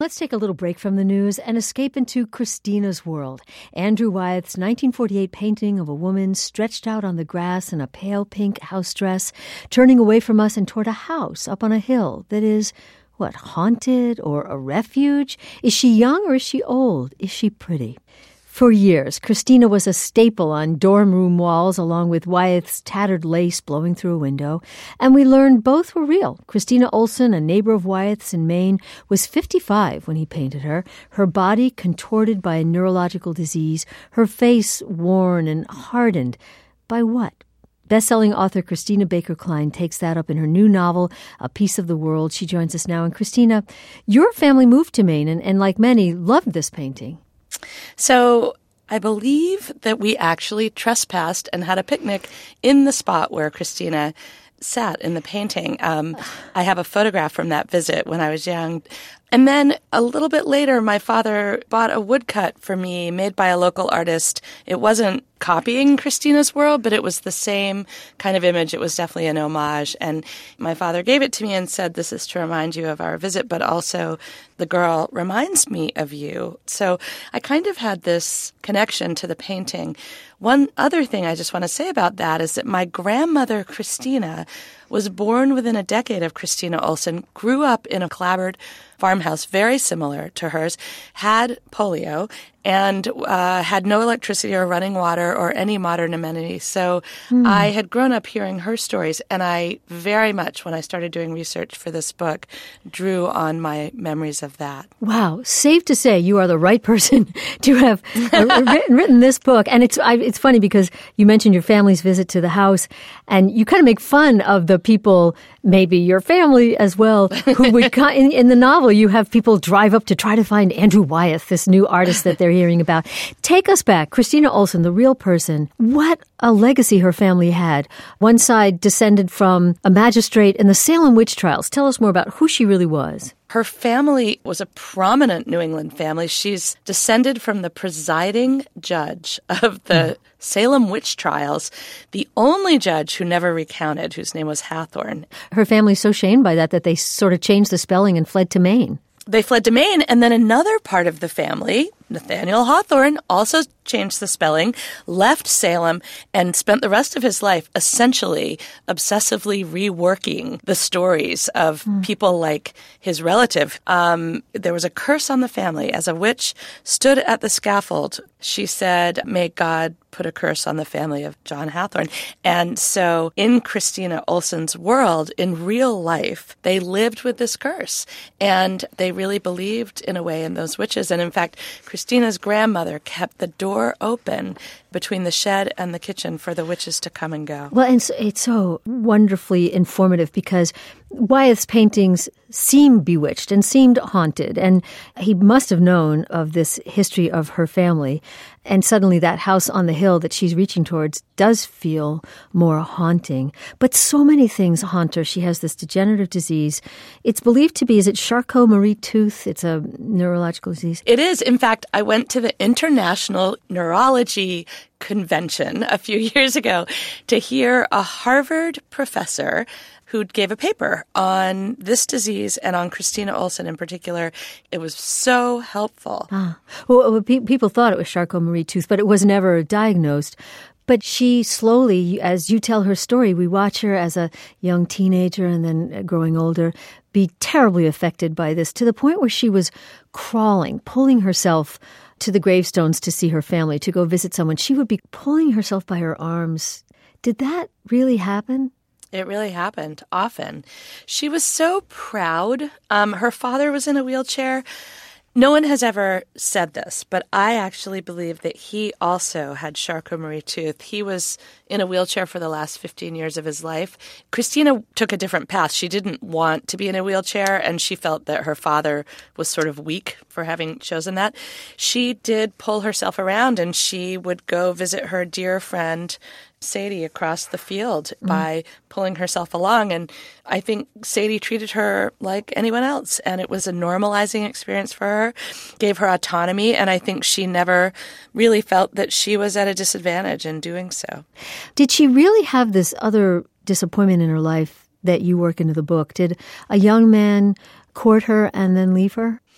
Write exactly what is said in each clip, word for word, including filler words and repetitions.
Let's take a little break from the news and escape into Christina's world. Andrew Wyeth's nineteen forty-eight painting of a woman stretched out on the grass in a pale pink house dress, turning away from us and toward a house up on a hill that is, what, haunted or a refuge? Is she young or is she old? Is she pretty? For years, Christina was a staple on dorm room walls along with Wyeth's tattered lace blowing through a window, and we learned both were real. Christina Olson, a neighbor of Wyeth's in Maine, was fifty-five when he painted her, her body contorted by a neurological disease, her face worn and hardened. By what? Best-selling author Christina Baker Klein takes that up in her new novel, A Piece of the World. She joins us now. And Christina, your family moved to Maine and, and like many, loved this painting. So I believe that we actually trespassed and had a picnic in the spot where Christina sat in the painting. Um, I have a photograph from that visit when I was young. And then a little bit later, my father bought a woodcut for me made by a local artist. It wasn't copying Christina's world, but it was the same kind of image. It was definitely an homage. And my father gave it to me and said, this is to remind you of our visit, but also the girl reminds me of you. So I kind of had this connection to the painting. One other thing I just want to say about that is that my grandmother, Christina, was born within a decade of Christina Olson, grew up in a clapboard farmhouse very similar to hers, had polio, and uh, had no electricity or running water or any modern amenities. So mm. I had grown up hearing her stories, and I very much, when I started doing research for this book, drew on my memories of that. Wow. Safe to say you are the right person to have written, written this book. And it's I, it's funny because you mentioned your family's visit to the house, and you kind of make fun of the people, maybe your family as well, who would, in, in the novel, you have people drive up to try to find Andrew Wyeth, this new artist that they're hearing about. Take us back. Christina Olson, the real person. What a legacy her family had. One side descended from a magistrate in the Salem witch trials. Tell us more about who she really was. Her family was a prominent New England family. She's descended from the presiding judge of the mm. Salem witch trials, the only judge who never recounted, whose name was Hathorne. Her family's so shamed by that that they sort of changed the spelling and fled to Maine. They fled to Maine, and then another part of the family, Nathaniel Hawthorne, also changed the spelling, left Salem, and spent the rest of his life essentially obsessively reworking the stories of mm. people like his relative. Um, there was a curse on the family. As a witch stood at the scaffold, she said, "May God put a curse on the family of John Hathorne." And so in Christina Olson's world, in real life, they lived with this curse. And they really believed, in a way, in those witches. And in fact, Christina's grandmother kept the door open between the shed and the kitchen for the witches to come and go. Well, and so, it's so wonderfully informative because Wyeth's paintings seem bewitched and seemed haunted, and he must have known of this history of her family. And suddenly that house on the hill that she's reaching towards does feel more haunting. But so many things haunt her. She has this degenerative disease. It's believed to be, is it Charcot-Marie-Tooth? It's a neurological disease. It is. In fact, I went to the International Neurology Convention a few years ago to hear a Harvard professor who gave a paper on this disease and on Christina Olson in particular. It was so helpful. Ah. Well, people thought it was Charcot-Marie-Tooth, but it was never diagnosed. But she slowly, as you tell her story, we watch her as a young teenager and then growing older, be terribly affected by this to the point where she was crawling, pulling herself to the gravestones to see her family, to go visit someone. She would be pulling herself by her arms. Did that really happen? It really happened often. She was so proud. Um, her father was in a wheelchair. No one has ever said this, but I actually believe that he also had Charcot-Marie-Tooth. He was in a wheelchair for the last fifteen years of his life. Christina took a different path. She didn't want to be in a wheelchair, and she felt that her father was sort of weak for having chosen that. She did pull herself around, and she would go visit her dear friend Sadie across the field mm. by pulling herself along. And I think Sadie treated her like anyone else. And it was a normalizing experience for her, gave her autonomy. And I think she never really felt that she was at a disadvantage in doing so. Did she really have this other disappointment in her life that you work into the book? Did a young man court her and then leave her?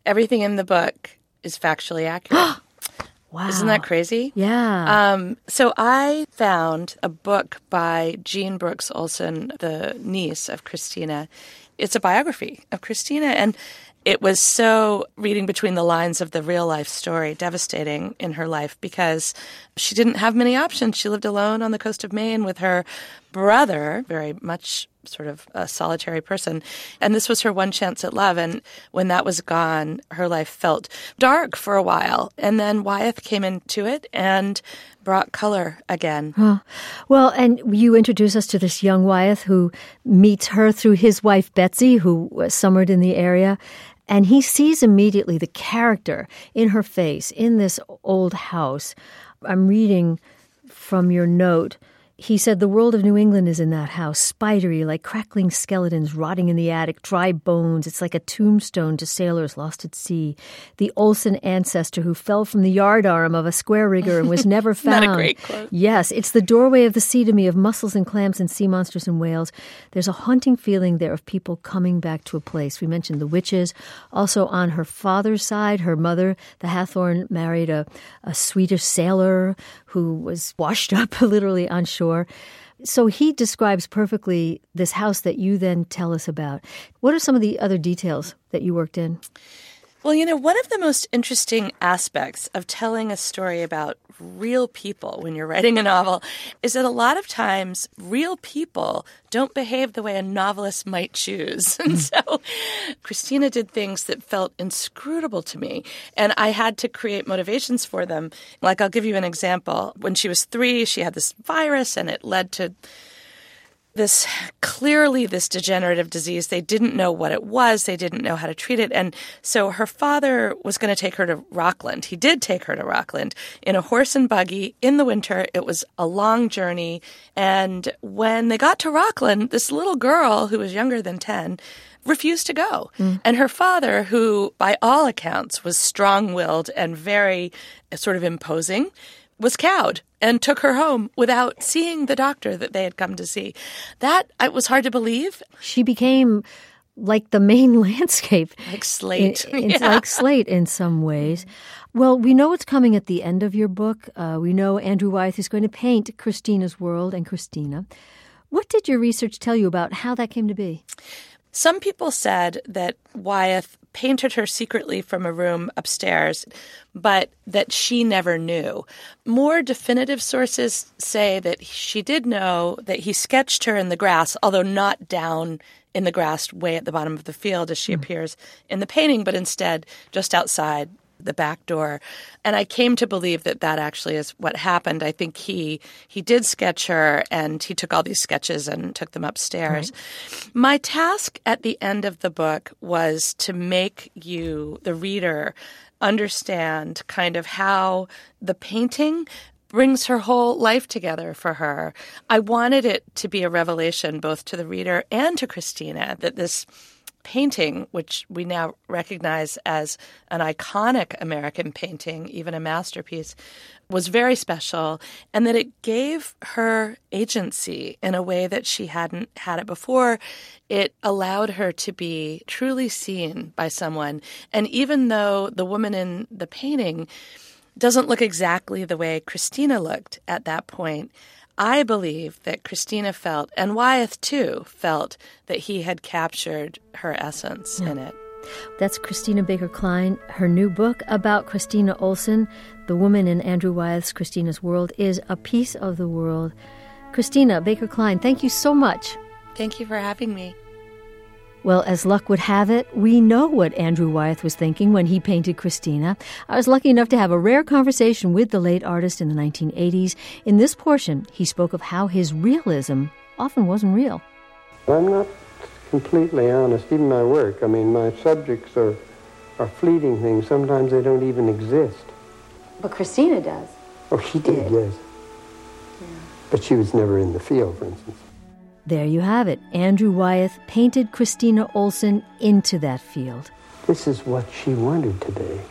everything in the book is factually accurate. Wow. Isn't that crazy? Yeah. Um, so I found a book by Jean Brooks Olson, the niece of Christina. It's a biography of Christina, and it was so, reading between the lines of the real-life story, devastating in her life because she didn't have many options. She lived alone on the coast of Maine with her brother, very much sort of a solitary person. And this was her one chance at love. And when that was gone, her life felt dark for a while. And then Wyeth came into it and brought color again. Huh. Well, and you introduce us to this young Wyeth who meets her through his wife, Betsy, who summered in the area. And he sees immediately the character in her face in this old house. I'm reading from your note. He said, the world of New England is in that house, spidery, like crackling skeletons rotting in the attic, dry bones. It's like a tombstone to sailors lost at sea. The Olson ancestor who fell from the yardarm of a square rigger and was never found. Not a great quote. Yes, it's the doorway of the sea to me of mussels and clams and sea monsters and whales. There's a haunting feeling there of people coming back to a place. We mentioned the witches. Also on her father's side, her mother, the Hathorn, married a, a Swedish sailor who was washed up literally on shore. So he describes perfectly this house that you then tell us about. What are some of the other details that you worked in? Well, you know, one of the most interesting aspects of telling a story about real people when you're writing a novel is that a lot of times real people don't behave the way a novelist might choose. And so Christina did things that felt inscrutable to me, and I had to create motivations for them. Like, I'll give you an example. When she was three, she had this virus, and it led to this clearly this degenerative disease. They didn't know what it was. They didn't know how to treat it. And so her father was going to take her to Rockland. He did take her to Rockland in a horse and buggy in the winter. It was a long journey. And when they got to Rockland, this little girl who was younger than ten refused to go. Mm. And her father, who by all accounts was strong-willed and very sort of imposing, was cowed and took her home without seeing the doctor that they had come to see. That it was hard to believe. She became like the main landscape. Like Slate. It's yeah. like Slate in some ways. Well, we know what's coming at the end of your book. Uh, we know Andrew Wyeth is going to paint Christina's world and Christina. What did your research tell you about how that came to be? Some people said that Wyeth painted her secretly from a room upstairs, but that she never knew. More definitive sources say that she did know, that he sketched her in the grass, although not down in the grass way at the bottom of the field as she mm. appears in the painting, but instead just outside the back door. And I came to believe that that actually is what happened. I think he he did sketch her, and he took all these sketches and took them upstairs. Right. My task at the end of the book was to make you, the reader, understand kind of how the painting brings her whole life together for her. I wanted it to be a revelation both to the reader and to Christina that this painting, which we now recognize as an iconic American painting, even a masterpiece, was very special, and that it gave her agency in a way that she hadn't had it before. It allowed her to be truly seen by someone. And even though the woman in the painting doesn't look exactly the way Christina looked at that point, I believe that Christina felt, and Wyeth too, felt that he had captured her essence yeah. in it. That's Christina Baker Klein. Her new book about Christina Olson, The Woman in Andrew Wyeth's Christina's World, is a piece of the world. Christina Baker Klein, thank you so much. Thank you for having me. Well, as luck would have it, we know what Andrew Wyeth was thinking when he painted Christina. I was lucky enough to have a rare conversation with the late artist in the nineteen eighties. In this portion, he spoke of how his realism often wasn't real. I'm not completely honest, even my work. I mean, my subjects are, are fleeting things. Sometimes they don't even exist. But Christina does. Oh, she did, did. yes. Yeah. But she was never in the field, for instance. There you have it. Andrew Wyeth painted Christina Olson into that field. This is what she wanted today.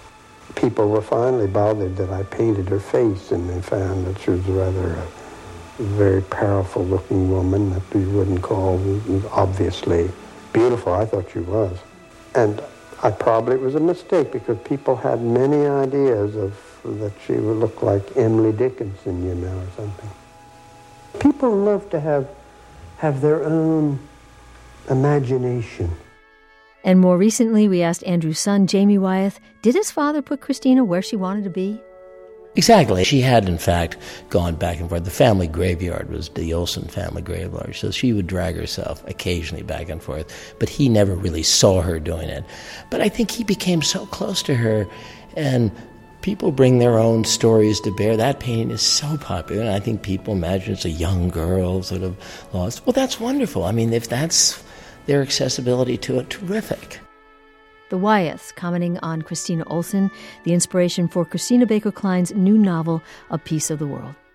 People were finally bothered that I painted her face, and they found that she was rather a very powerful-looking woman that we wouldn't call obviously beautiful. I thought she was. And I probably it was a mistake because people had many ideas of that she would look like Emily Dickinson, you know, or something. People love to have have their own imagination. And more recently, we asked Andrew's son, Jamie Wyeth, did his father put Christina where she wanted to be? Exactly. She had, in fact, gone back and forth. The family graveyard was the Olsen family graveyard, so she would drag herself occasionally back and forth, but he never really saw her doing it. But I think he became so close to her, and people bring their own stories to bear. That painting is so popular, and I think people imagine it's a young girl sort of lost. Well, that's wonderful. I mean, if that's their accessibility to it, terrific. The Wyeths commenting on Christina Olson, the inspiration for Christina Baker Klein's new novel, A Piece of the World.